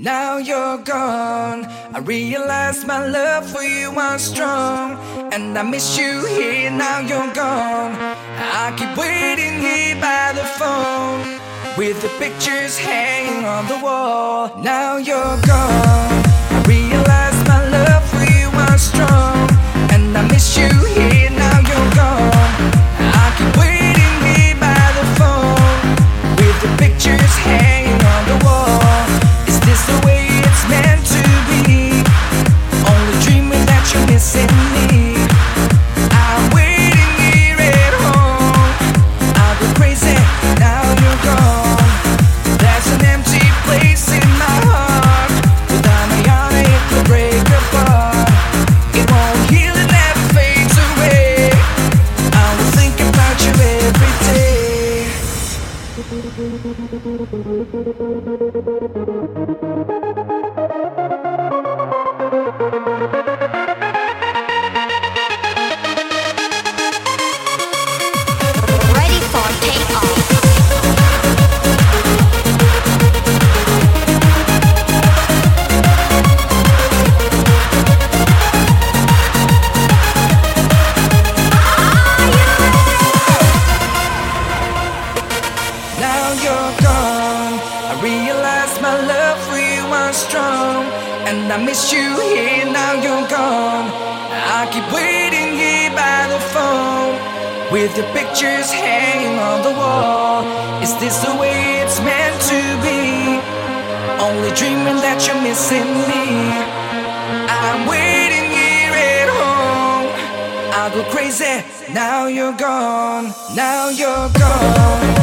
Now you're gone. I realize my love for you was strong, and I miss you here. Now you're gone. I keep waiting here by the phone, with the pictures hanging on the wall. Now you're gone. I realize my love for you was strong, and I miss you here. Now you're gone. I keep waiting here by the phone, with the pictures hanging on the wall. Is this the way it's meant to be? Only dreaming that you're missing me. I'm waiting here at home. I'll go crazy, now you're gone. There's an empty place in my heart. Without me on it could break apart. It won't heal, it never fades away. I will think about you every day. Ready for takeoff. Now you're gone. I realize my love for you was strong, and I miss you here. Now you're gone. I keep waiting here by the phone, with your pictures hanging on the wall. Is this the way it's meant to be? Only dreaming that you're missing me. I'm waiting here at home. I'll go crazy. Now you're gone. Now you're gone.